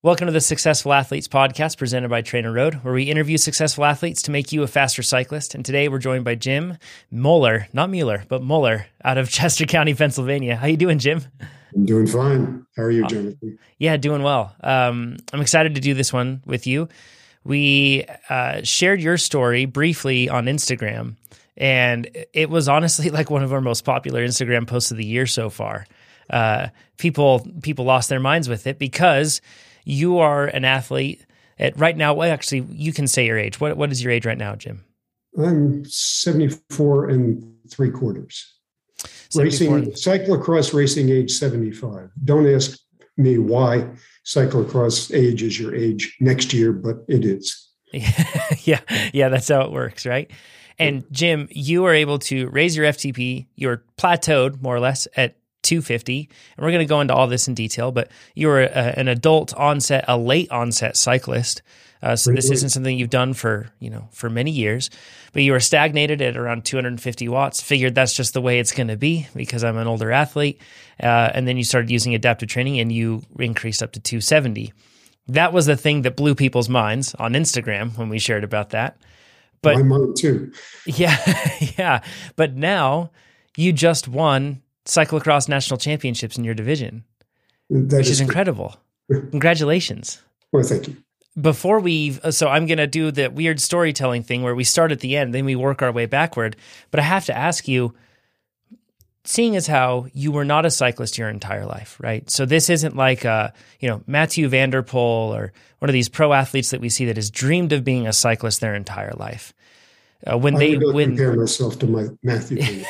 Welcome to the Successful Athletes Podcast presented by Trainer Road, where we interview successful athletes to make you a faster cyclist. And today we're joined by Jim Moeller, not Mueller, but Moeller out of Chester County, Pennsylvania. How you doing, Jim? I'm doing fine. How are you, Jonathan? Yeah, doing well. I'm excited to do this one with you. We shared your story briefly on Instagram, and it was honestly like one of our most popular Instagram posts of the year so far. People lost their minds with it because you are an athlete at right now. Well, actually, you can say your age. What is your age right now, Jim? I'm 74 and 3/4. Cyclocross racing age 75. Don't ask me why cyclocross age is your age next year, but it is. Yeah, that's how it works, right? And Jim, you were able to raise your FTP. You're plateaued more or less at 250, and we're going to go into all this in detail, but you were an adult onset, a late onset cyclist. So this isn't something you've done for many years, but you were stagnated at around 250 watts, figured that's just the way it's going to be because I'm an older athlete. And then you started using adaptive training and you increased up to 270. That was the thing that blew people's minds on Instagram when we shared about that. But my mind too. Yeah. But now you just won cyclocross national championships in your division, which is incredible. Congratulations. Well, thank you. So I'm going to do the weird storytelling thing where we start at the end, then we work our way backward. But I have to ask you, seeing as how you were not a cyclist your entire life, right? So this isn't like, Mathieu van der Poel or one of these pro athletes that we see that has dreamed of being a cyclist their entire life. I would compare myself to my Mathieu.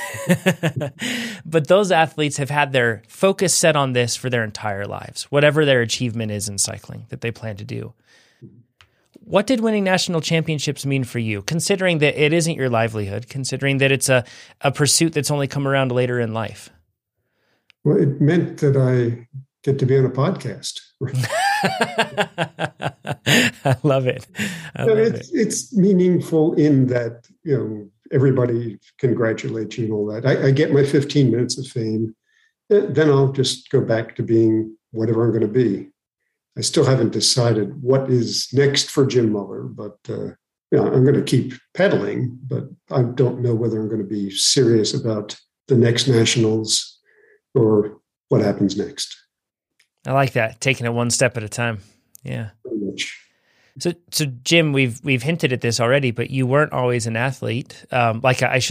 But those athletes have had their focus set on this for their entire lives, whatever their achievement is in cycling that they plan to do. What did winning national championships mean for you, considering that it isn't your livelihood, considering that it's a pursuit that's only come around later in life? Well, it meant that I get to be on a podcast. I love it. It's meaningful in that, everybody congratulates you and all that. I get my 15 minutes of fame. Then I'll just go back to being whatever I'm going to be. I still haven't decided what is next for Jim Moeller, but I'm going to keep pedaling, but I don't know whether I'm going to be serious about the next nationals or what happens next. I like that, taking it one step at a time. Yeah. Very much. So Jim, we've hinted at this already, but you weren't always an athlete, an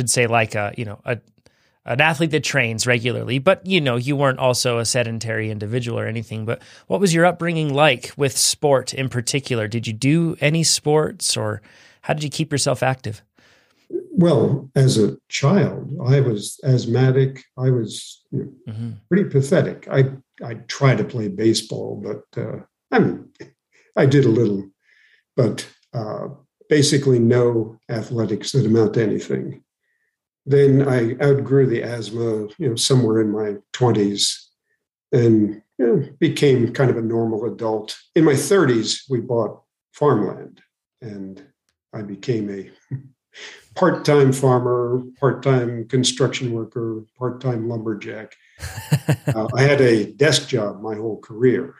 athlete that trains regularly, but you weren't also a sedentary individual or anything. But what was your upbringing like with sport in particular? Did you do any sports, or how did you keep yourself active? Well, as a child, I was asthmatic. I was pretty pathetic. I tried to play baseball, but I did a little, but basically no athletics that amount to anything. Then I outgrew the asthma, somewhere in my 20s, and became kind of a normal adult. In my 30s, we bought farmland, and I became a part-time farmer, part-time construction worker, part-time lumberjack. I had a desk job my whole career,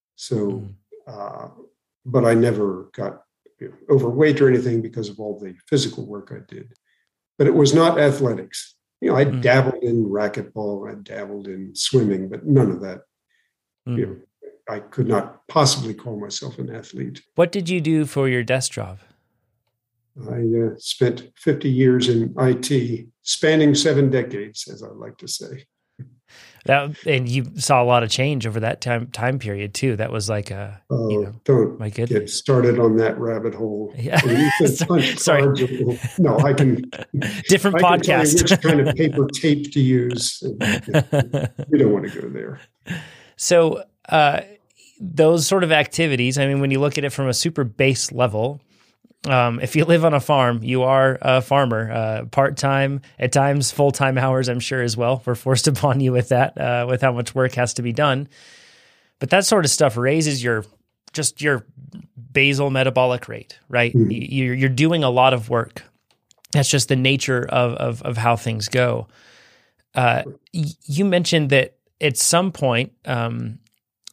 but I never got overweight or anything because of all the physical work I did. But it was not athletics. I dabbled in racquetball, I dabbled in swimming, but none of that. I could not possibly call myself an athlete. What did you do for your desk job? I spent 50 years in IT, spanning 7 decades, as I like to say. And you saw a lot of change over that time period too. That was like don't my goodness. Get started on that rabbit hole. Yeah. Sorry. No, I can. Different podcast. Tell you which kind of paper tape to use. We don't want to go there. So those sort of activities, I mean, when you look at it from a super base level, if you live on a farm, you are a farmer, part-time, at times full-time hours, I'm sure as well. We're forced upon you with that, with how much work has to be done. But that sort of stuff raises your basal metabolic rate, right? Mm-hmm. You're doing a lot of work. That's just the nature of how things go. You mentioned that at some point,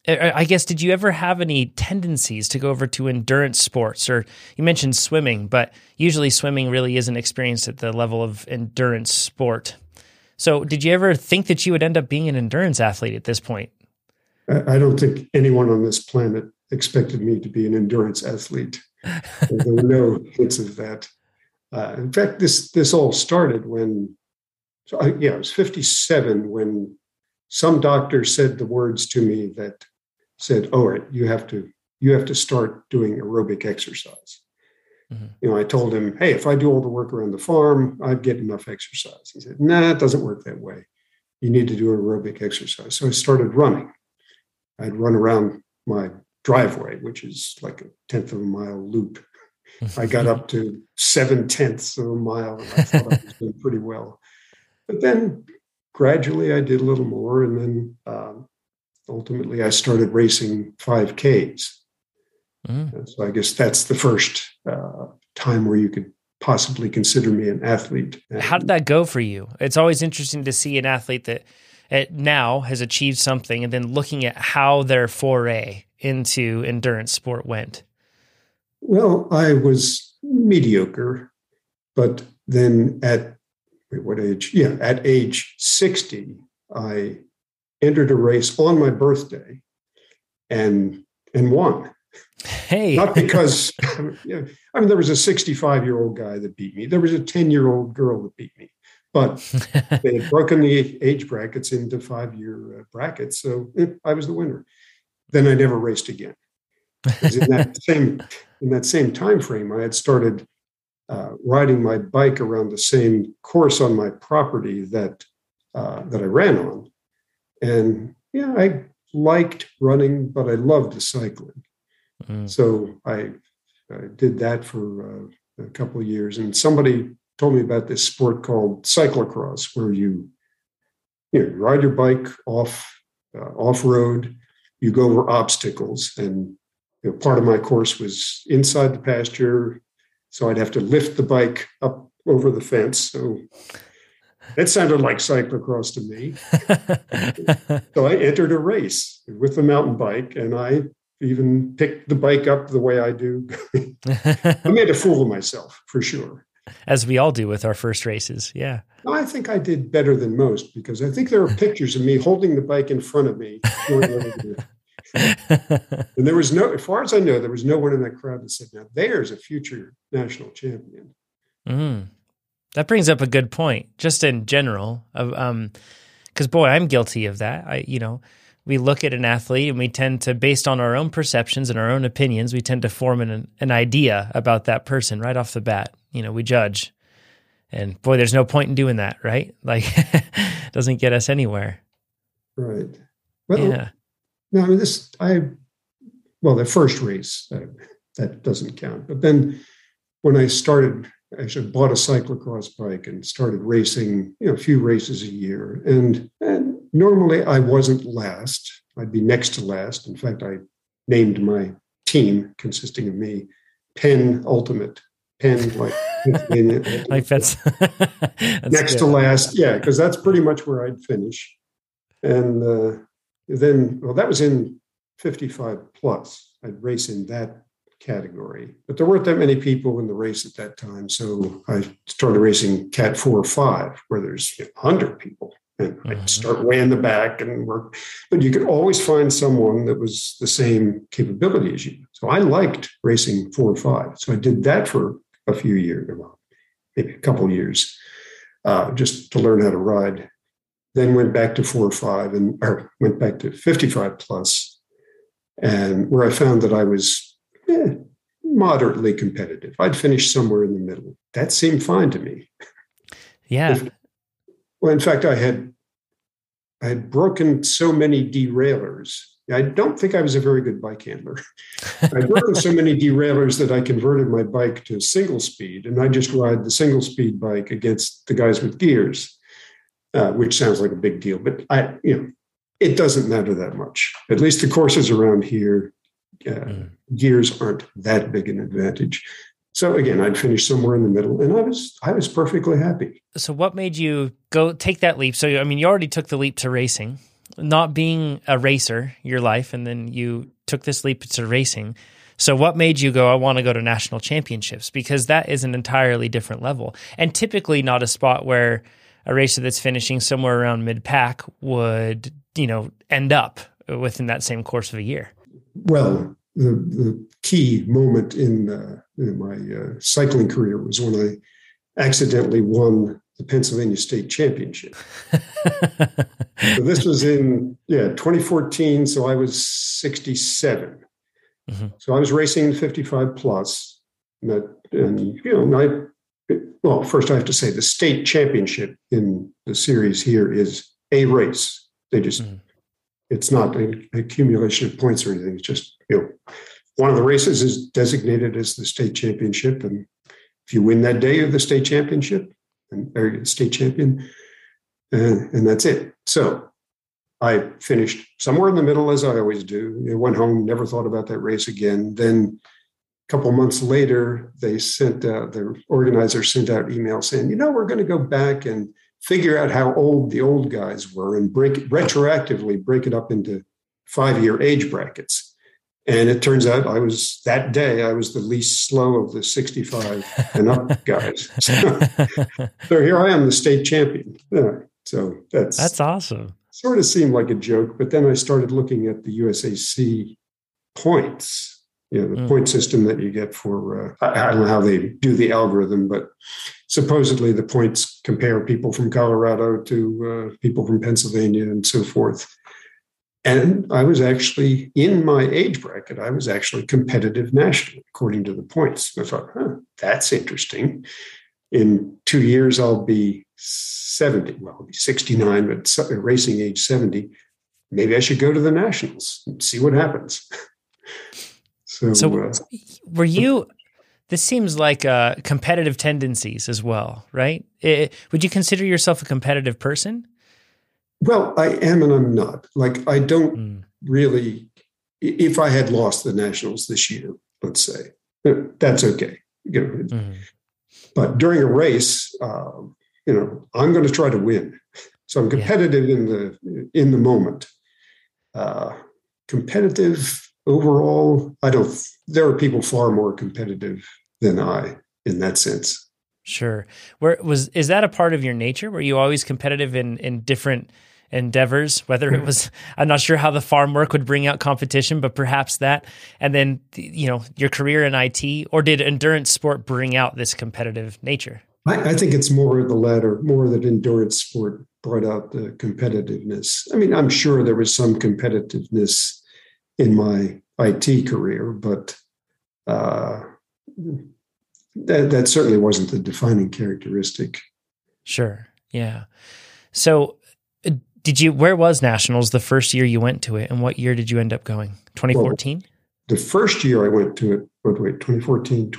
I guess, did you ever have any tendencies to go over to endurance sports? Or you mentioned swimming, but usually swimming really isn't experienced at the level of endurance sport. So did you ever think that you would end up being an endurance athlete at this point? I don't think anyone on this planet expected me to be an endurance athlete. There were no hints of that. In fact, this all started when, I was 57 when some doctor said the words to me that said, "Oh, you have to start doing aerobic exercise." Mm-hmm. I told him, "Hey, if I do all the work around the farm, I'd get enough exercise." He said, "Nah, it doesn't work that way. You need to do aerobic exercise." So I started running. I'd run around my driveway, which is like a 1/10 of a mile loop. I got up to 7/10 of a mile, and I thought I was doing pretty well. But then gradually I did a little more, and then ultimately I started racing 5Ks. And so I guess that's the first time where you could possibly consider me an athlete. How did that go for you? It's always interesting to see an athlete that now has achieved something, and then looking at how their foray into endurance sport went. Well, I was mediocre, but then at what age? Yeah, at age 60, I entered a race on my birthday and won. Hey, not because there was a 65-year-old guy that beat me. There was a 10-year-old girl that beat me, but they had broken the age brackets into 5-year brackets, so I was the winner. Then I never raced again. In that same time frame, I had started riding my bike around the same course on my property that I ran on, and I liked running, but I loved the cycling. So I did that for a couple of years, and somebody told me about this sport called cyclocross, where you ride your bike off road, you go over obstacles, and part of my course was inside the pasture, so I'd have to lift the bike up over the fence. So it sounded like cyclocross to me. So I entered a race with the mountain bike, and I even picked the bike up the way I do. I made a fool of myself, for sure. As we all do with our first races, yeah. I think I did better than most, because I think there are pictures of me holding the bike in front of me. And there was as far as I know, there was no one in that crowd that said, "Now there's a future national champion." That brings up a good point, just in general. Because boy, I'm guilty of that. We look at an athlete and we tend to, based on our own perceptions and our own opinions, we tend to form an idea about that person right off the bat. We judge. And boy, there's no point in doing that, right? Like, it doesn't get us anywhere. Right. Well, yeah. No, the first race, that doesn't count. But then when I actually bought a cyclocross bike and started racing, a few races a year. And normally I wasn't last. I'd be next to last. In fact, I named my team, consisting of me, Penn Ultimate. Penn, like that's next to last. Yeah, because that's pretty much where I'd finish. And that was in 55 plus. I'd race in that category, but there weren't that many people in the race at that time. So I started racing Cat 4 or 5, where there's 100 people, and I'd start way in the back and work. But you could always find someone that was the same capability as you. So I liked racing 4 or 5. So I did that for a few years, maybe a couple of years, just to learn how to ride. Then went back to 4 or 5, or went back to 55 plus, and where I found that I was moderately competitive. I'd finish somewhere in the middle. That seemed fine to me. Yeah. In fact, I had broken so many derailleurs. I don't think I was a very good bike handler. I'd broken so many derailleurs that I converted my bike to single speed, and I just ride the single speed bike against the guys with gears. Which sounds like a big deal, but it doesn't matter that much. At least the courses around here, gears aren't that big an advantage. So again, I'd finish somewhere in the middle, and I was perfectly happy. So what made you go take that leap? So, you already took the leap to racing. not being a racer your life, and then you took this leap to racing. So what made you go, I want to go to national championships? Because that is an entirely different level, and typically not a spot where a racer that's finishing somewhere around mid-pack would, end up within that same course of a year. Well, the key moment in my cycling career was when I accidentally won the Pennsylvania State Championship. So this was in 2014. So I was 67. Mm-hmm. So I was racing 55 plus. First I have to say the state championship in the series here is a race. They just, it's not an accumulation of points or anything. It's just, one of the races is designated as the state championship. And if you win that day, you're the state championship and state champion. And that's it. So I finished somewhere in the middle, as I always do. I went home, never thought about that race again. Then a couple months later, the organizer sent out email saying, we're going to go back and figure out how old the old guys were and retroactively break it up into 5-year age brackets. And it turns out I was the least slow of the 65 and up guys. So here I am, the state champion. So that's awesome. Sort of seemed like a joke, but then I started looking at the USAC points. The point system that you get for, I don't know how they do the algorithm, but supposedly the points compare people from Colorado to people from Pennsylvania and so forth. And I was actually, in my age bracket, I was actually competitive nationally, according to the points. I thought, that's interesting. In 2 years, I'll be 70. Well, I'll be 69, but racing age 70. Maybe I should go to the nationals and see what happens. So were you, this seems like competitive tendencies as well, right? Would you consider yourself a competitive person? Well, I am and I'm not. Like, I don't really, if I had lost the nationals this year, let's say, that's okay. But during a race, I'm going to try to win. So I'm competitive in the moment. Competitive overall, there are people far more competitive than I in that sense. Sure. Is that a part of your nature? Were you always competitive in different endeavors, whether it was, I'm not sure how the farm work would bring out competition, but perhaps that, and then, your career in IT, or did endurance sport bring out this competitive nature? I think it's more of the latter, more that endurance sport brought out the competitiveness. I mean, I'm sure there was some competitiveness in my IT career, but that certainly wasn't the defining characteristic. Sure. Yeah. So where was Nationals the first year you went to it, and what year did you end up going? 2014? Well, the first year I went to it, 2014,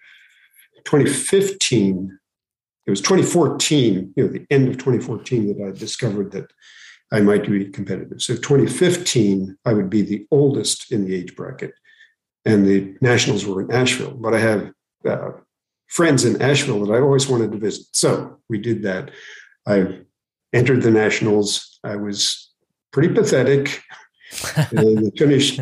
2015, it was 2014, the end of 2014 that I discovered that I might be competitive. So 2015, I would be the oldest in the age bracket, and the Nationals were in Asheville. But I have friends in Asheville that I always wanted to visit. So we did that. I entered the Nationals. I was pretty pathetic. And finished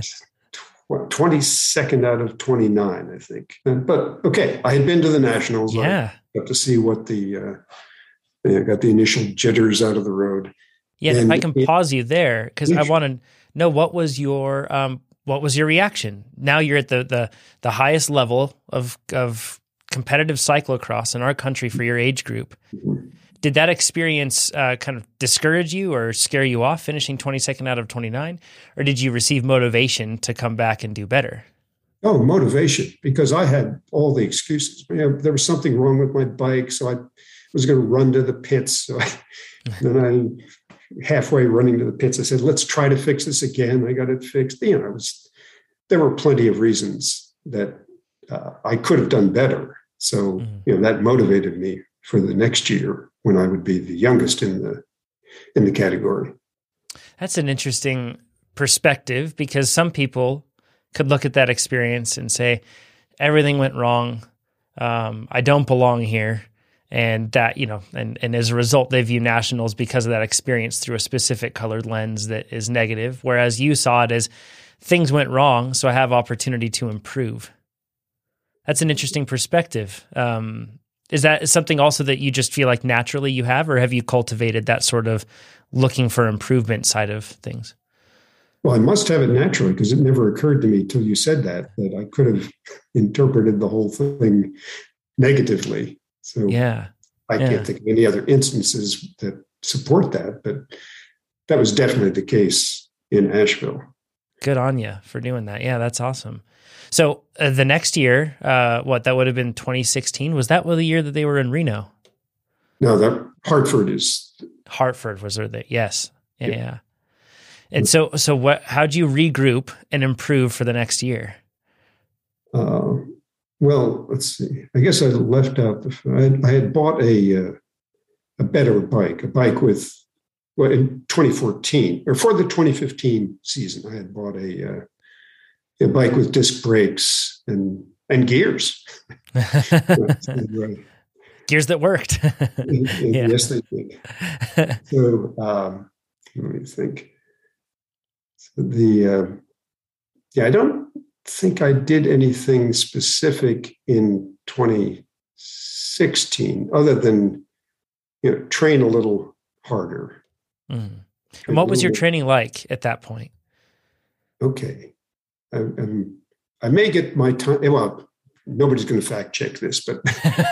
22nd out of 29, I think. But okay, I had been to the Nationals. Yeah. I got to see what got the initial jitters out of the road. Yeah, and if I can pause you there, because I want to know what was your reaction? Now you're at the highest level of competitive cyclocross in our country for your age group. Mm-hmm. Did that experience kind of discourage you or scare you off, finishing 22nd out of 29? Or did you receive motivation to come back and do better? Oh, motivation, because I had all the excuses. There was something wrong with my bike, so I was going to run to the pits. So then halfway running to the pits, I said, let's try to fix this again. I got it fixed. There were plenty of reasons that I could have done better. So, that motivated me for the next year when I would be the youngest in the category. That's an interesting perspective, because some people could look at that experience and say, everything went wrong. I don't belong here. And that, and as a result, they view nationals because of that experience through a specific colored lens that is negative. Whereas you saw it as things went wrong, so I have opportunity to improve. That's an interesting perspective. Is that something also that you just feel like naturally you have, or have you cultivated that sort of looking for improvement side of things? Well, I must have it naturally, because it never occurred to me till you said that I could have interpreted the whole thing negatively. So I can't think of any other instances that support that, but that was definitely the case in Asheville. Good on you for doing that. Yeah, that's awesome. So the next year, that would have been 2016. Was that the year that they were in Reno? No, that Hartford was there. Yes. Yeah. And so how'd you regroup and improve for the next year? Well, let's see. I guess I left out I had bought a better bike, in 2014 or for the 2015 season. I had bought a bike with disc brakes and gears. Gears that worked. Yes, they did. So let me think. So I don't think I did anything specific in 2016 other than train a little harder. And what was your training like at that point? Okay. I may get my time. Well, nobody's going to fact check this, but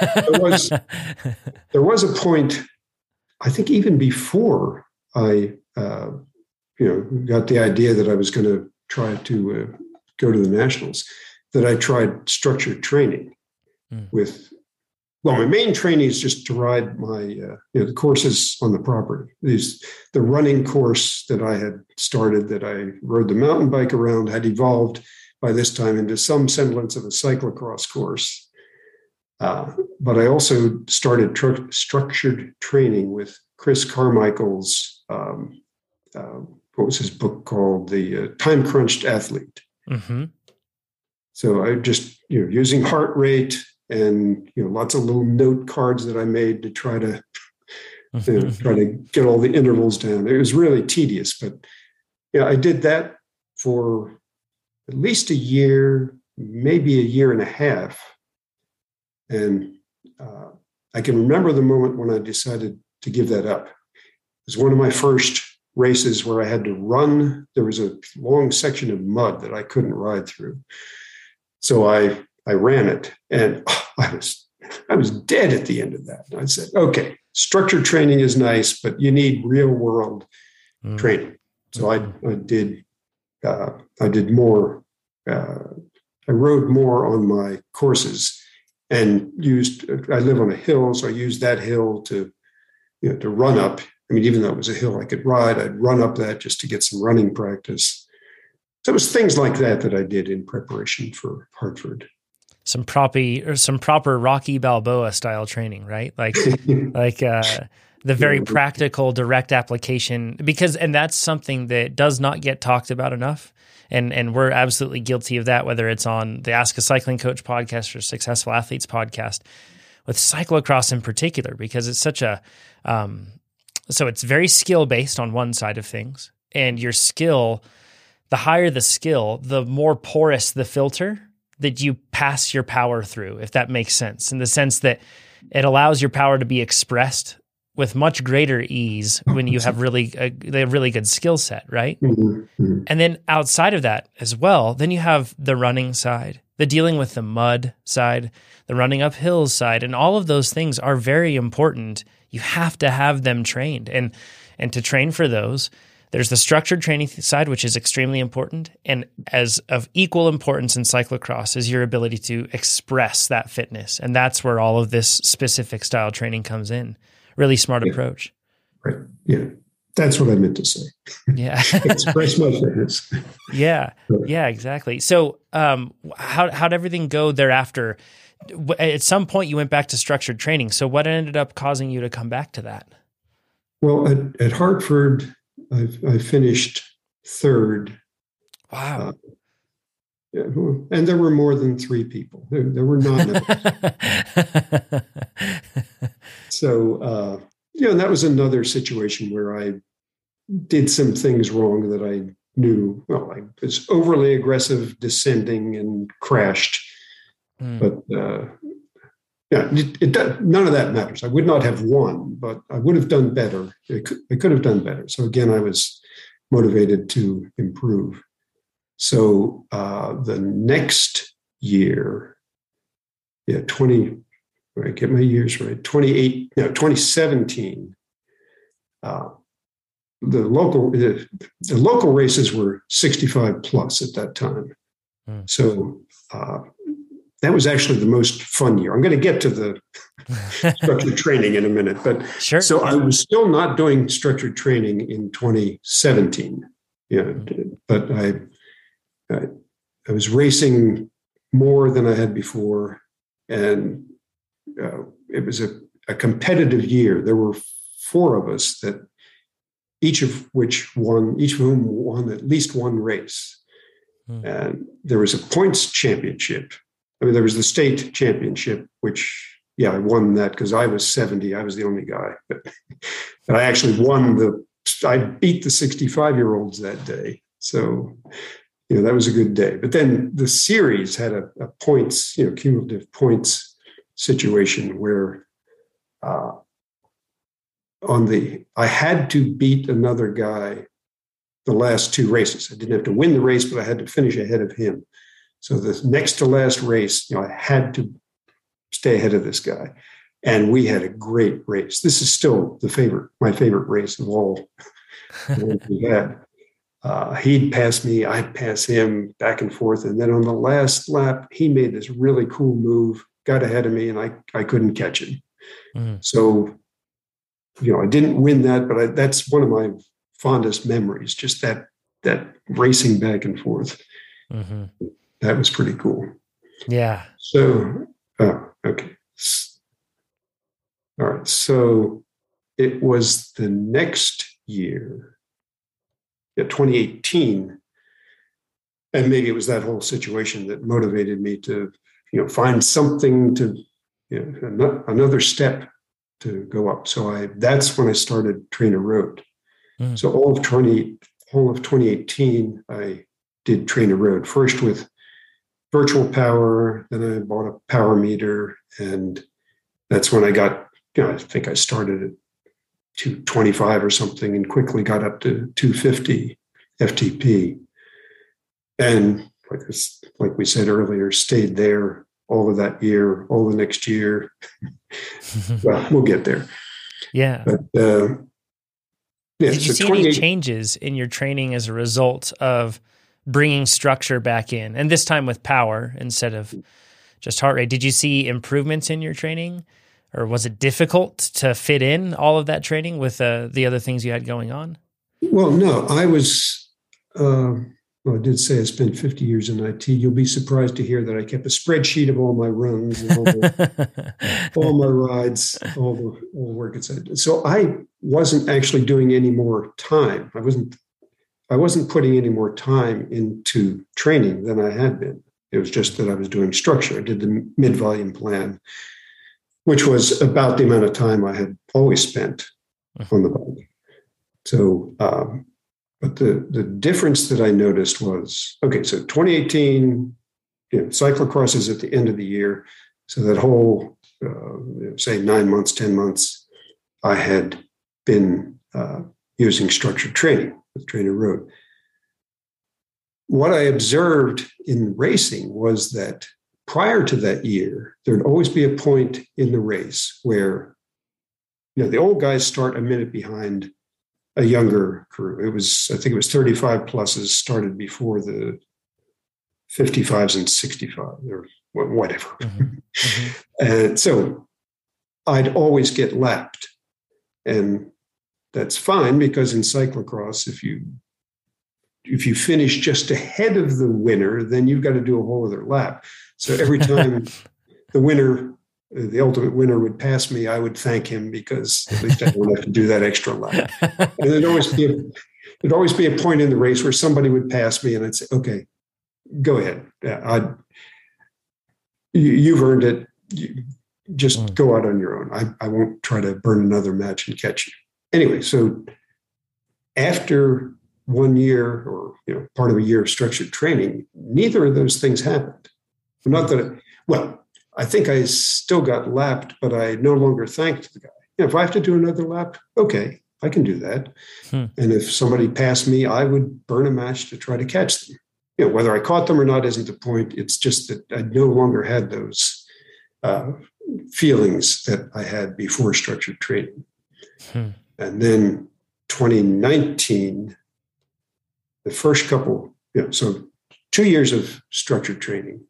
there was a point, I think even before I, got the idea that I was going to try to go to the Nationals, that I tried structured training my main training is just to ride my, the courses on the property. The running course that I had started, that I rode the mountain bike around, had evolved by this time into some semblance of a cyclocross course. But I also started structured training with Chris Carmichael's, what was his book called? The Time Crunched Athlete. Mm-hmm. So I just, using heart rate and, lots of little note cards that I made to try to get all the intervals down. It was really tedious, but I did that for at least a year, maybe a year and a half. And I can remember the moment when I decided to give that up. It was one of my first races where I had to run. There was a long section of mud that I couldn't ride through. So I ran it, and I was dead at the end of that. And I said, okay, structured training is nice, but you need real world training. So I did more. I rode more on my courses and I live on a hill. So I used that hill to run up. I mean, even though it was a hill I could ride, I'd run up that just to get some running practice. So it was things like that I did in preparation for Hartford. Some proper Rocky Balboa style training, right? Like the very practical, direct application, and that's something that does not get talked about enough. And we're absolutely guilty of that, whether it's on the Ask a Cycling Coach podcast or Successful Athletes podcast, with cyclocross in particular, because it's such a, so it's very skill based on one side of things, and your skill, the higher the skill, the more porous the filter that you pass your power through, if that makes sense, in the sense that it allows your power to be expressed with much greater ease when you have really good skill set, right? Mm-hmm. And then outside of that as well, then you have the running side, the dealing with the mud side, the running up hills side, and all of those things are very important. You have to have them trained, and to train for those, there's the structured training side, which is extremely important, and as of equal importance in cyclocross is your ability to express that fitness, and that's where all of this specific style training comes in. Really smart approach. Right. Yeah. That's what I meant to say. Yeah. Express my fitness. Yeah. Yeah, exactly. So how'd everything go thereafter? At some point you went back to structured training. So what ended up causing you to come back to that? Well, at Hartford, I finished third. Wow. And there were more than three people. There were none. So, and that was another situation where I did some things wrong that I knew. Well, I was overly aggressive descending and crashed. But none of that matters. I would not have won, but I would have done better. I could have done better. So again, I was motivated to improve. So the next year, I get my years right, 2017, the local races were 65 plus at that time. So that was actually the most fun year. I'm going to get to the structured training in a minute, but sure. So I was still not doing structured training in 2017. But I was racing more than I had before, and it was a competitive year. There were 4 of us that each of whom won at least one race. And there was a points championship. I mean, there was the state championship, which, I won that because I was 70. I was the only guy. But I actually I beat the 65-year-olds that day. So, that was a good day. But then the series had a points, cumulative points situation where I had to beat another guy the last 2 races. I didn't have to win the race, but I had to finish ahead of him. So the next to last race, I had to stay ahead of this guy. And we had a great race. This is still my favorite race of all we had. He'd pass me, I'd pass him, back and forth. And then on the last lap, he made this really cool move, got ahead of me, and I couldn't catch him. So, I didn't win that, but that's one of my fondest memories, just that racing back and forth. That was pretty cool. Yeah. So, okay. All right. So it was the next year, 2018. And maybe it was that whole situation that motivated me to, find something to, another step to go up. So that's when I started Trainer Road. So all of 2018, I did Trainer Road, first with virtual power, then I bought a power meter, and that's when I got, I think I started at 225 or something and quickly got up to 250 FTP. And like we said earlier, stayed there all of that year, all the next year. Well, we'll get there. Yeah. But, did you see any changes in your training as a result of bringing structure back in, and this time with power instead of just heart rate? Did you see improvements in your training, or was it difficult to fit in all of that training with the other things you had going on? Well, no, I was, I did say I spent 50 years in IT. You'll be surprised to hear that I kept a spreadsheet of all my runs, and all my rides, all the work it's at. So I wasn't actually doing any more time. I wasn't putting any more time into training than I had been. It was just that I was doing structure. I did the mid-volume plan, which was about the amount of time I had always spent on the bike. So, but the difference that I noticed was, okay, so 2018, cyclocross is at the end of the year. So that whole, say 9 months, 10 months, I had been using structured training with Trainer Road. What I observed in racing was that prior to that year, there'd always be a point in the race where, the old guys start a minute behind a younger crew. I think it was 35 pluses started before the 55s and 65 or whatever. And so I'd always get lapped. And that's fine, because in cyclocross, if you finish just ahead of the winner, then you've got to do a whole other lap. So every time the ultimate winner would pass me, I would thank him, because at least I don't have to do that extra lap. And there'd always be a point in the race where somebody would pass me, and I'd say, okay, go ahead. You've earned it. just go out on your own. I won't try to burn another match and catch you. Anyway, so after 1 year or part of a year of structured training, neither of those things happened. Not that, I think I still got lapped, but I no longer thanked the guy. If I have to do another lap, okay, I can do that. And if somebody passed me, I would burn a match to try to catch them. Whether I caught them or not isn't the point. It's just that I no longer had those feelings that I had before structured training. And then 2019, the first couple, so 2 years of structured training,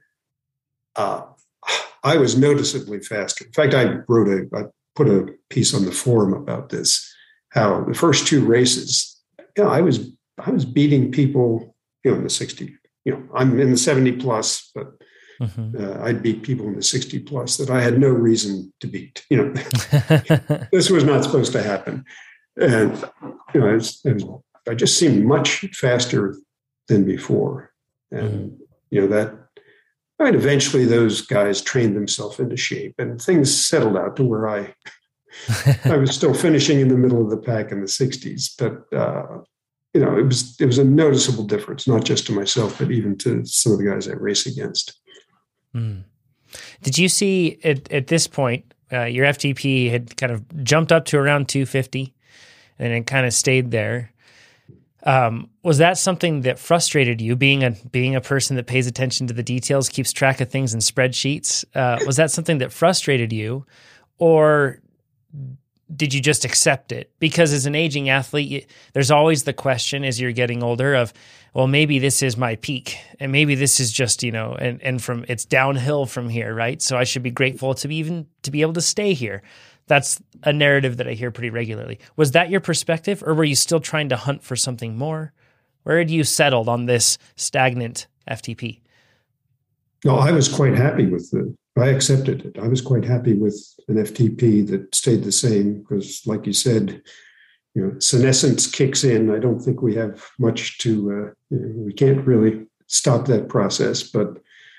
I was noticeably faster. In fact, I put a piece on the forum about this, how the first 2 races, I was beating people, in the 60, I'm in the 70 plus, but I'd beat people in the 60 plus that I had no reason to beat. This was not supposed to happen. And, I just seemed much faster than before. And, eventually those guys trained themselves into shape and things settled out to where I was still finishing in the middle of the pack in the 60s. But, it was a noticeable difference, not just to myself, but even to some of the guys I race against. Did you see at this point, your FTP had kind of jumped up to around 250 and it kind of stayed there? Was that something that frustrated you, being a person that pays attention to the details, keeps track of things in spreadsheets? Was that something that frustrated you, or did you just accept it? Because as an aging athlete, there's always the question as you're getting older of, well, maybe this is my peak and maybe this is just, and from it's downhill from here, right? So I should be grateful to be able to stay here. That's a narrative that I hear pretty regularly. Was that your perspective, or were you still trying to hunt for something more? Where had you settled on this stagnant FTP? No, I was quite happy with I accepted it. I was quite happy with an FTP that stayed the same because, like you said, senescence kicks in. I don't think we have much to, we can't really stop that process, but,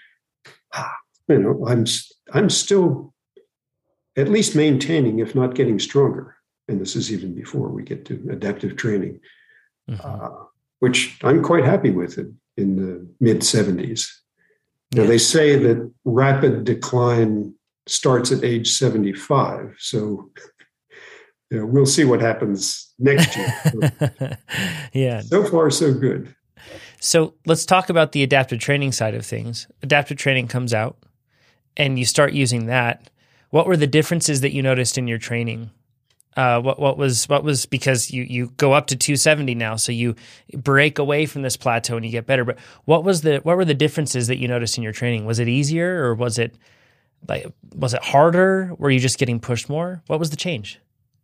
I'm still at least maintaining, if not getting stronger. And this is even before we get to adaptive training, which I'm quite happy with it in the mid 70s. Now, they say that rapid decline starts at age 75. So we'll see what happens next year. So far, so good. So let's talk about the adaptive training side of things. Adaptive training comes out and you start using that. What were the differences that you noticed in your training? What was because you go up to 270 now, so you break away from this plateau and you get better. But what were the differences that you noticed in your training? Was it easier, or was it harder? Were you just getting pushed more? What was the change?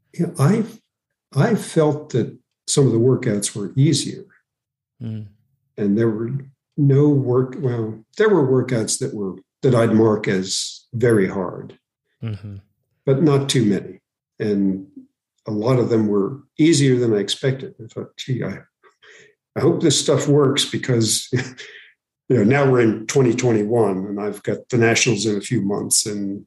I felt that some of the workouts were easier, and there were there were workouts that I'd mark as very hard, but not too many. And a lot of them were easier than I expected. I thought, gee, I hope this stuff works because, now we're in 2021 and I've got the Nationals in a few months, and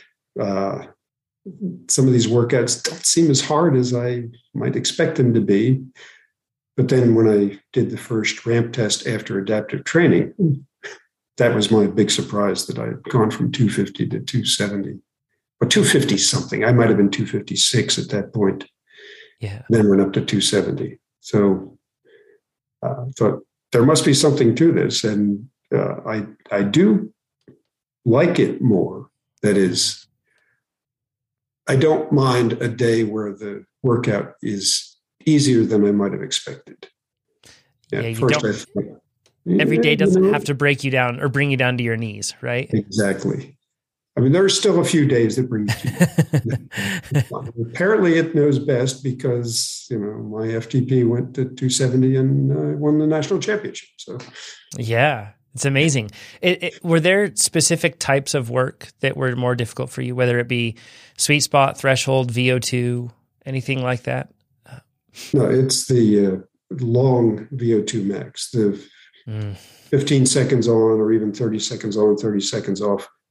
some of these workouts don't seem as hard as I might expect them to be. But then when I did the first ramp test after adaptive training, that was my big surprise that I had gone from 250 to 270. Or 250 something. I might have been 256 at that point. Yeah. Then went up to 270. So I thought there must be something to this. And I do like it more. That is, I don't mind a day where the workout is easier than I might have expected. Every day doesn't have to break you down or bring you down to your knees, right? Exactly. I mean, there are still a few days that bring you to Apparently, it knows best because, my FTP went to 270 and won the national championship. So, yeah, it's amazing. Were there specific types of work that were more difficult for you, whether it be sweet spot, threshold, VO2, anything like that? No, it's the long VO2 max, the 15 seconds on or even 30 seconds on, 30 seconds off.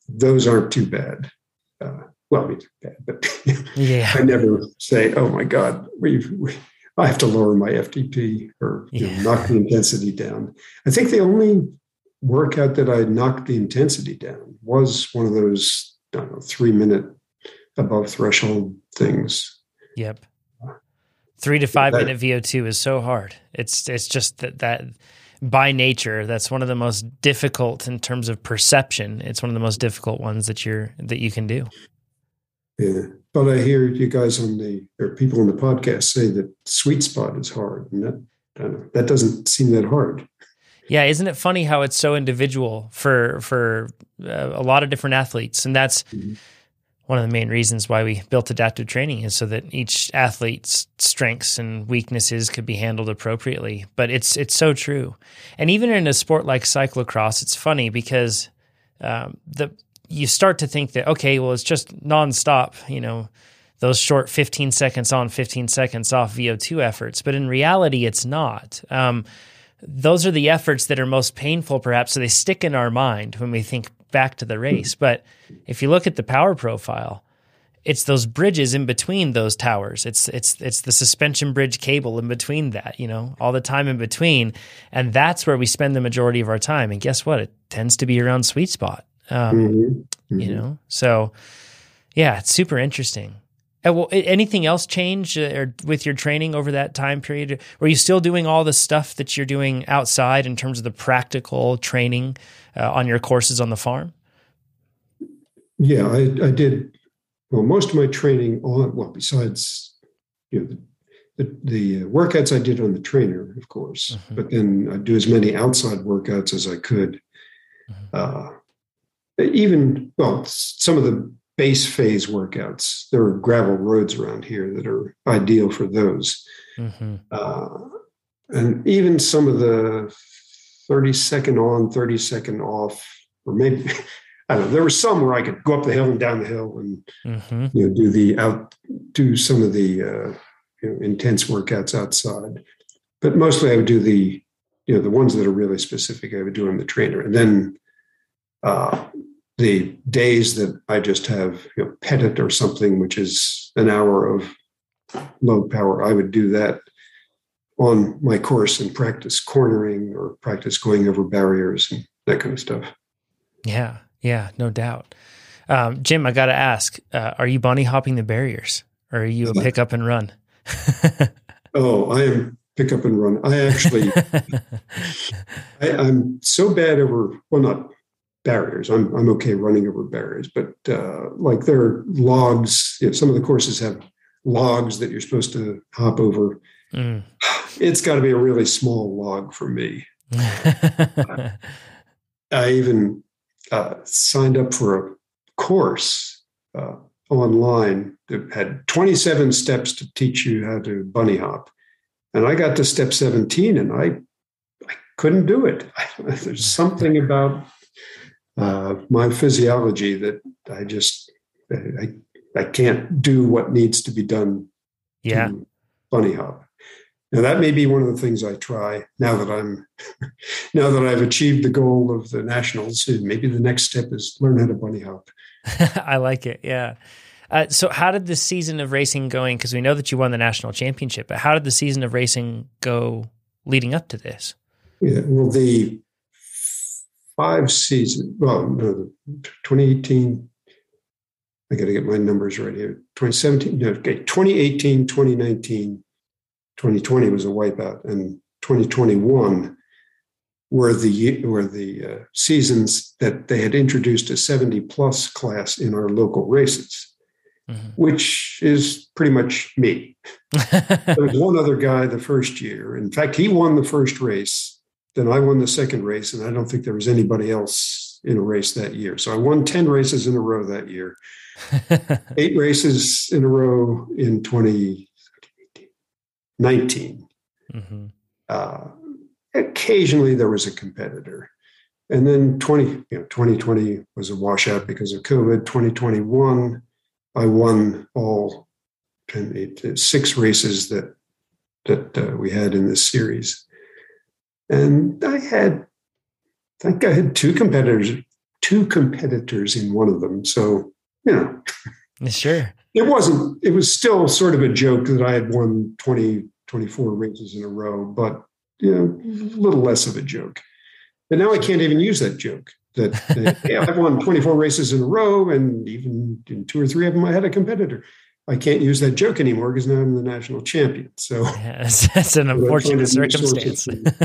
those aren't too bad. Well, I mean, bad, but Yeah. I never say, "Oh my God, I have to lower my FTP or knock the intensity down." I think the only workout that I knocked the intensity down was one of those, I don't know, 3-minute above threshold things. Yep. 3 to 5 minute VO2 is so hard. It's just that by nature, that's one of the most difficult in terms of perception. It's one of the most difficult ones that you can do. Yeah. But I hear you guys or people on the podcast say that sweet spot is hard. And that doesn't seem that hard. Yeah. Isn't it funny how it's so individual for a lot of different athletes? And that's one of the main reasons why we built adaptive training, is so that each athlete's strengths and weaknesses could be handled appropriately. But it's so true. And even in a sport like cyclocross, it's funny because you start to think that, okay, well, it's just nonstop, those short 15 seconds on, 15 seconds off VO2 efforts. But in reality, it's not. Those are the efforts that are most painful, perhaps, so they stick in our mind when we think back to the race. But if you look at the power profile, it's those bridges in between those towers. It's the suspension bridge cable in between that, all the time in between. And that's where we spend the majority of our time. And guess what? It tends to be around sweet spot. So yeah, it's super interesting. Well, anything else change with your training over that time period? Were you still doing all the stuff that you're doing outside in terms of the practical training on your courses on the farm? Yeah, I did. Well, most of my training besides the workouts I did on the trainer, of course, but then I'd do as many outside workouts as I could. Some of the base phase workouts, there are gravel roads around here that are ideal for those. And even some of the 30-second on, 30-second off, or maybe, I don't know, there were some where I could go up the hill and down the hill and, do some of the intense workouts outside. But mostly I would do the ones that are really specific, I would do on the trainer. And then the days that I just have Pettit or something, which is an hour of low power, I would do that on my course and practice cornering or practice going over barriers and that kind of stuff. Yeah, no doubt. Jim, I got to ask, are you bunny hopping the barriers, or are you a pick up and run? Oh, I am pick up and run. I actually, I'm so bad over, well, not barriers. I'm okay running over barriers, but like there are logs. Some of the courses have logs that you're supposed to hop over. It's got to be a really small log for me. I even signed up for a course online that had 27 steps to teach you how to bunny hop. And I got to step 17 and I couldn't do it. There's something about my physiology that I can't do what needs to be done to bunny hop. Now that may be one of the things I try now that I've achieved the goal of the nationals. Maybe the next step is learn how to bunny hop. I like it. Yeah. So how did the season of racing going? Because we know that you won the national championship, but how did the season of racing go leading up to this? Yeah, well, the 2018, I got to get my numbers right here. 2018, 2019, 2020 was a wipeout, and 2021 were the seasons that they had introduced a 70+ class in our local races, which is pretty much me. There was one other guy the first year. In fact, he won the first race. Then I won the second race, and I don't think there was anybody else in a race that year. So I won 10 races in a row that year, 8 races in a row in 2019. Occasionally there was a competitor. And then 2020 was a washout because of COVID. 2021, I won all 6 races that we had in this series. And I think I had 2 competitors two competitors in one of them. So, Sure. it was still sort of a joke that I had won 24 races in a row, but, a little less of a joke. But now I can't even use that joke that I've won 24 races in a row, and even in 2 or 3 of them, I had a competitor. I can't use that joke anymore because now I'm the national champion. So that's an unfortunate circumstance.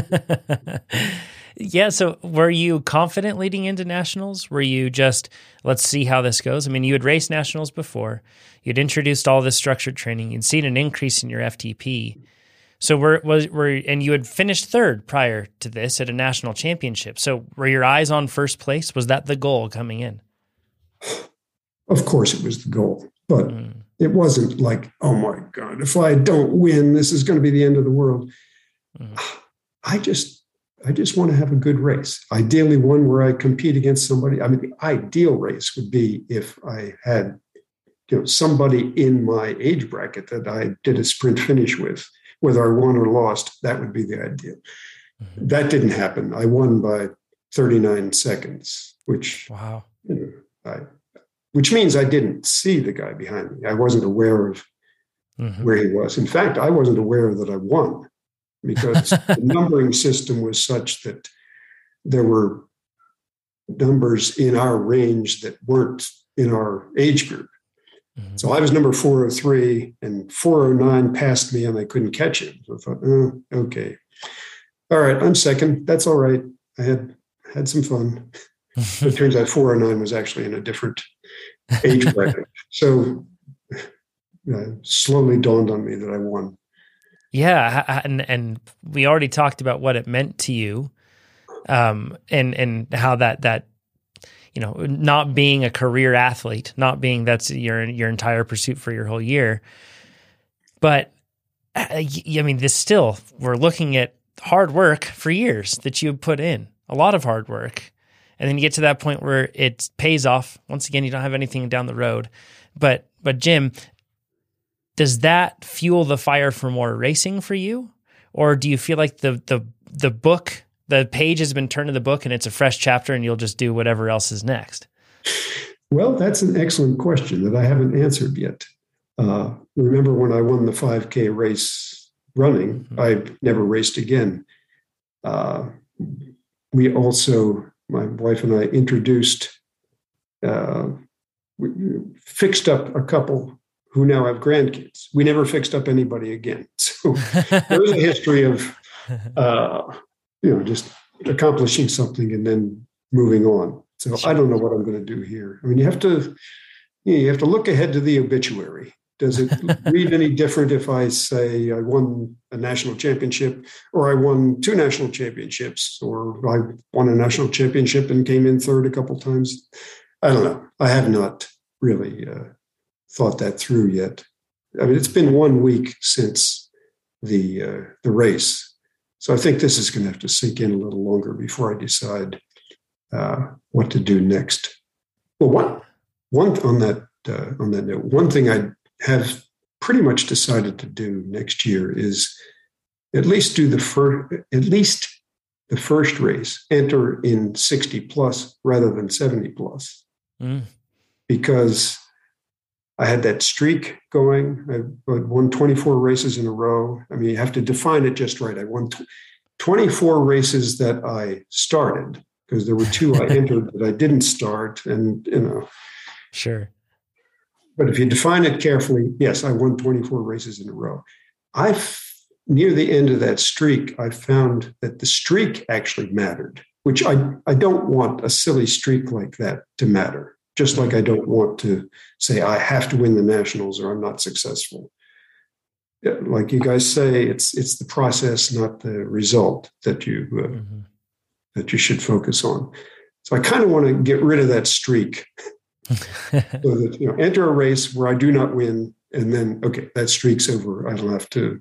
Yeah. So were you confident leading into nationals? Were you just, let's see how this goes? I mean, you had raced nationals before. You'd introduced all this structured training. You'd seen an increase in your FTP. So and you had finished third prior to this at a national championship. So were your eyes on first place? Was that the goal coming in? Of course it was the goal, but it wasn't like, oh my God, if I don't win, this is going to be the end of the world. I just want to have a good race. Ideally one where I compete against somebody. I mean, the ideal race would be if I had, somebody in my age bracket that I did a sprint finish with. Whether I won or lost, that would be the ideal. That didn't happen. I won by 39 seconds, which wow, which means I didn't see the guy behind me. I wasn't aware of where he was. In fact, I wasn't aware that I won because the numbering system was such that there were numbers in our range that weren't in our age group. So I was number 403 and 409 passed me and I couldn't catch him. So I thought, okay. All right, I'm second. That's all right. I had some fun. It turns out 409 was actually in a different age bracket. So slowly dawned on me that I won. Yeah, and we already talked about what it meant to you, and how that not being a career athlete, not being that's your entire pursuit for your whole year. But I mean, we're looking at hard work for years that you put in, a lot of hard work. And then you get to that point where it pays off. Once again, you don't have anything down the road. But Jim, does that fuel the fire for more racing for you? Or do you feel like the book, the page has been turned to the book and it's a fresh chapter and you'll just do whatever else is next? Well, that's an excellent question that I haven't answered yet. Remember when I won the 5K race running, I never raced again. We also, my wife and I introduced, fixed up a couple who now have grandkids. We never fixed up anybody again. So there's a history of, just accomplishing something and then moving on. So I don't know what I'm going to do here. I mean, you have to look ahead to the obituary. Does it read any different if I say I won a national championship, or I won 2 national championships, or I won a national championship and came in third a couple times? I don't know. I have not really thought that through yet. I mean, it's been 1 week since the race. So I think this is going to have to sink in a little longer before I decide what to do next. Well, one on that note, one thing I have pretty much decided to do next year is at least do the first race, enter in 60 plus rather than 70 plus, because I had that streak going. I won 24 races in a row. I mean, you have to define it just right. I won 24 races that I started, because there were 2 I entered that I didn't start. And, Sure. But if you define it carefully, yes, I won 24 races in a row. Near the end of that streak, I found that the streak actually mattered, which I don't want a silly streak like that to matter. Just like I don't want to say I have to win the nationals or I'm not successful. Like you guys say, it's the process, not the result that you should focus on. So I kind of want to get rid of that streak, so that enter a race where I do not win, and then okay, that streak's over. I don't have to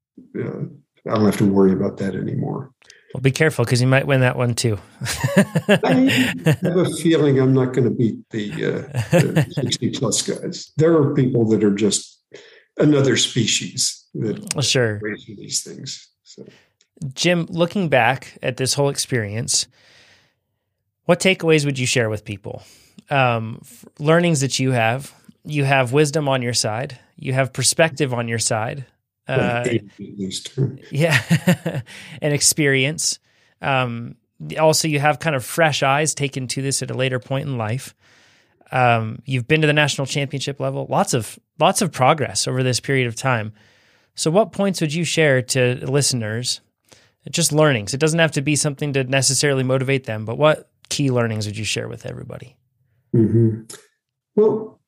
worry about that anymore. Well, be careful, because you might win that one too. I have a feeling I'm not going to beat the 60 plus guys. There are people that are just another species that sure race these things. So, Jim, looking back at this whole experience, What takeaways would you share with people? Learnings that you have wisdom on your side. You have perspective on your side. At least. Yeah. And experience. Also, you have kind of fresh eyes taken to this at a later point in life. You've been to the national championship level, lots of progress over this period of time. So what points would you share to listeners? Just learnings. It doesn't have to be something to necessarily motivate them, but what key learnings would you share with everybody? Mm-hmm. Well,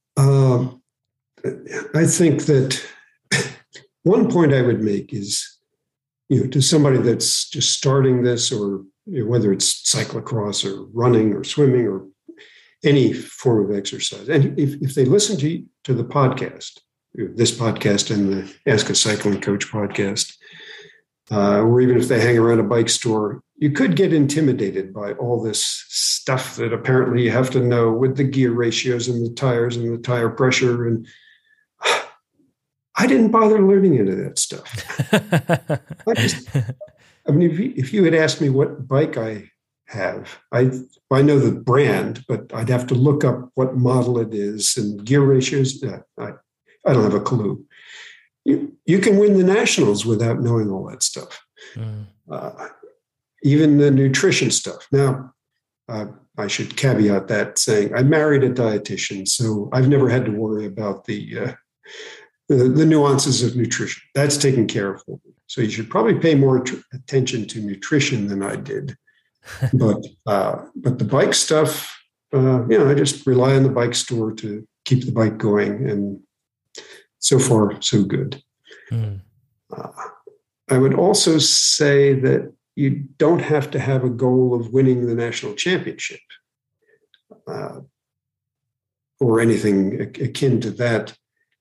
I think that one point I would make is, to somebody that's just starting this, or whether it's cyclocross or running or swimming or any form of exercise, and if they listen to the podcast, this podcast and the Ask a Cycling Coach podcast, or even if they hang around a bike store, you could get intimidated by all this stuff that apparently you have to know with the gear ratios and the tires and the tire pressure. And I didn't bother learning any of that stuff. If you had asked me what bike I have, I know the brand, but I'd have to look up what model it is and gear ratios. I don't have a clue. You can win the nationals without knowing all that stuff. Even the nutrition stuff. Now, I should caveat that saying I married a dietitian, so I've never had to worry about the nuances of nutrition. That's taken care of for me. So you should probably pay more attention to nutrition than I did. But the bike stuff, I just rely on the bike store to keep the bike going, and so far so good. I would also say that you don't have to have a goal of winning the national championship or anything akin to that.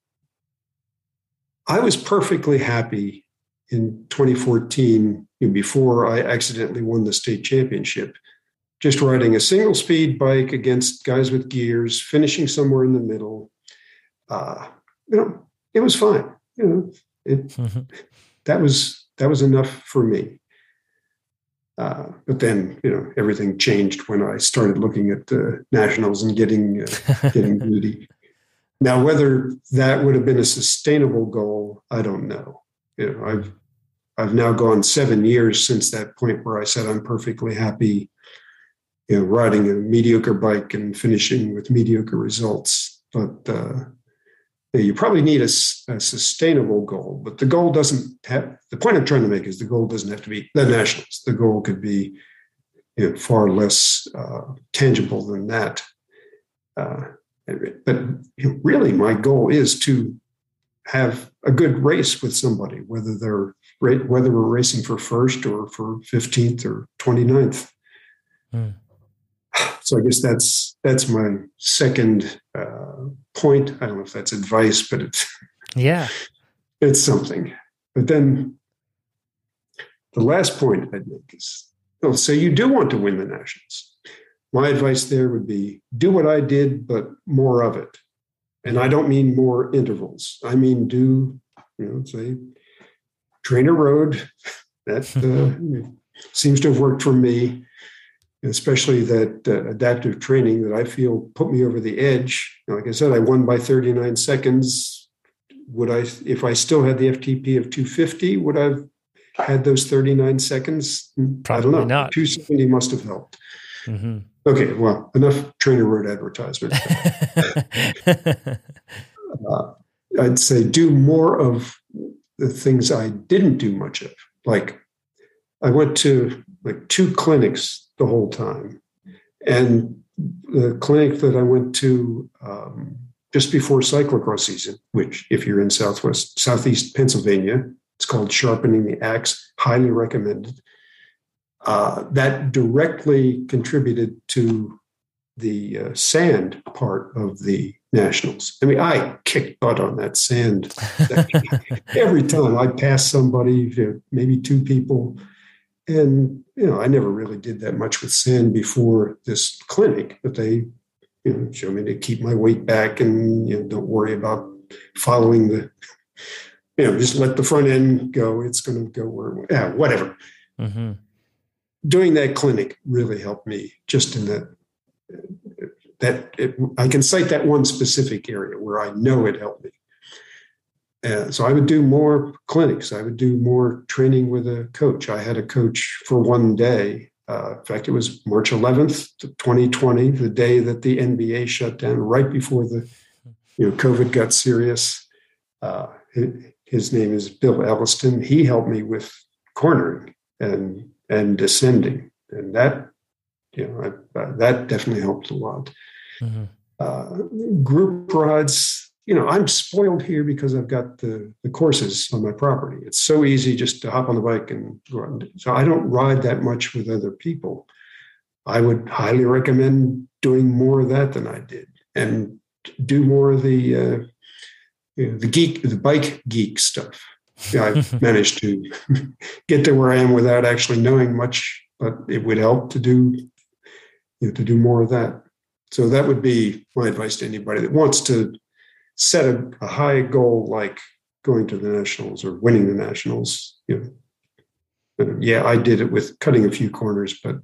I was perfectly happy in 2014, before I accidentally won the state championship, just riding a single speed bike against guys with gears, finishing somewhere in the middle. It was fine. That was enough for me. But then, everything changed when I started looking at the nationals and getting greedy. Now, whether that would have been a sustainable goal, I don't know. I've now gone 7 years since that point where I said I'm perfectly happy, riding a mediocre bike and finishing with mediocre results. But you probably need a sustainable goal. But the goal doesn't have. The point I'm trying to make is the goal doesn't have to be the nationals. The goal could be far less tangible than that. But really, my goal is to have a good race with somebody, whether we're racing for first or for 15th or 29th. So I guess that's my second point. I don't know if that's advice, but it's something. But then the last point I'd make is, so you do want to win the nationals. My advice there would be do what I did, but more of it. And I don't mean more intervals. I mean, say Trainer Road. That seems to have worked for me, especially that adaptive training that I feel put me over the edge. Like I said, I won by 39 seconds. If I still had the FTP of 250, would I have had those 39 seconds? Probably I don't know. Not. 270 must have helped. Mm-hmm. Okay, well, enough Trainer Road advertisement. I'd say do more of the things I didn't do much of. Like I went to 2 clinics the whole time. And the clinic that I went to just before cyclocross season, which if you're in Southeast Pennsylvania, it's called Sharpening the Axe, highly recommended. That directly contributed to the sand part of the nationals. I mean, I kicked butt on that sand. Every time I passed somebody, maybe 2 people, and I never really did that much with sand before this clinic, but they show me to keep my weight back and don't worry about following the just let the front end go. It's going to go whatever. Mm-hmm. doing that clinic really helped me just in I can cite that one specific area where I know it helped me. So I would do more clinics. I would do more training with a coach. I had a coach for one day. In fact, it was March 11th, 2020, the day that the NBA shut down, right before the COVID got serious. His name is Bill Elliston. He helped me with cornering and descending, and that that definitely helped a lot. Mm-hmm. Group rides. I'm spoiled here because I've got the courses on my property. It's so easy just to hop on the bike and go out. So I don't ride that much with other people. I would highly recommend doing more of that than I did, and do more of the bike geek stuff. I've managed to get to where I am without actually knowing much, but it would help to do more of that. So that would be my advice to anybody that wants to set a high goal, like going to the nationals or winning the nationals. I did it with cutting a few corners, but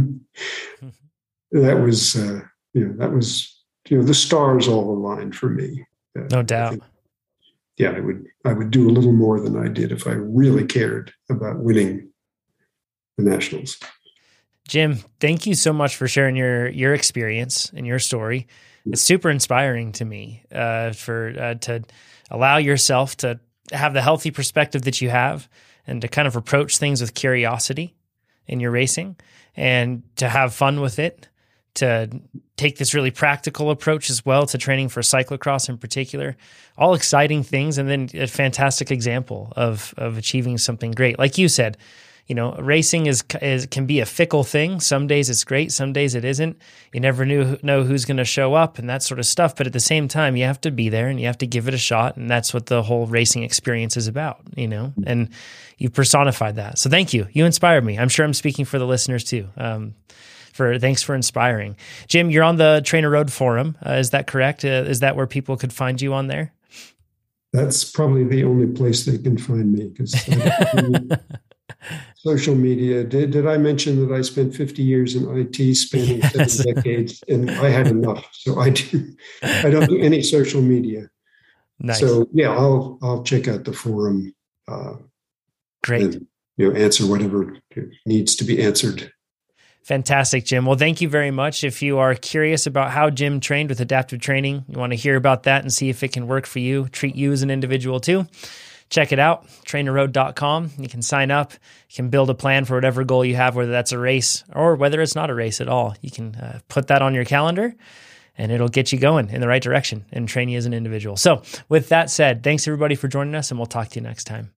that was the stars all aligned for me. No doubt. I would do a little more than I did if I really cared about winning the nationals. Jim, thank you so much for sharing your experience and your story. It's super inspiring to me to allow yourself to have the healthy perspective that you have, and to kind of approach things with curiosity in your racing, and to have fun with it, to take this really practical approach as well to training for cyclocross in particular. All exciting things, and then a fantastic example of achieving something great. Like you said, racing can be a fickle thing. Some days it's great, some days it isn't. You never know who's going to show up and that sort of stuff. But at the same time, you have to be there and you have to give it a shot. And that's what the whole racing experience is about, and you personified that. So thank you. You inspired me. I'm sure I'm speaking for the listeners too. Thanks for inspiring. Jim, you're on the Trainer Road forum. Is that correct? Is that where people could find you on there? That's probably the only place they can find me, because social media. Did I mention that I spent 50 years in IT, spanning 7 decades, and I had enough. So I don't do any social media. Nice. So I'll check out the forum. Great. And, answer whatever needs to be answered. Fantastic, Jim. Well, thank you very much. If you are curious about how Jim trained with adaptive training, you want to hear about that and see if it can work for you, treat you as an individual too, check it out, trainerroad.com. You can sign up. You can build a plan for whatever goal you have, whether that's a race or whether it's not a race at all. You can put that on your calendar, and it'll get you going in the right direction and train you as an individual. So with that said, thanks everybody for joining us, and we'll talk to you next time.